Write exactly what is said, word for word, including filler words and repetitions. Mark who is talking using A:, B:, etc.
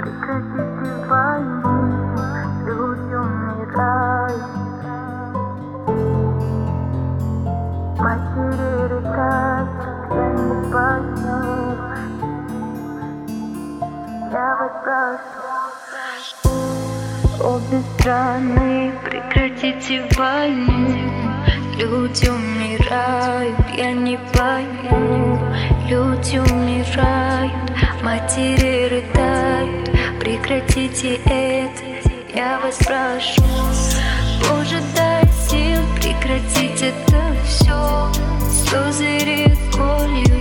A: Прекратите войну, люди умирают, матери рыдают, я не пойму. Я вас прошу, обе страны, прекратите войну, люди умирают, я не пойму. Люди умирают, матери рыдают, прекратите это, я вас прошу. Боже, дай сил прекратить это все, слезы рекой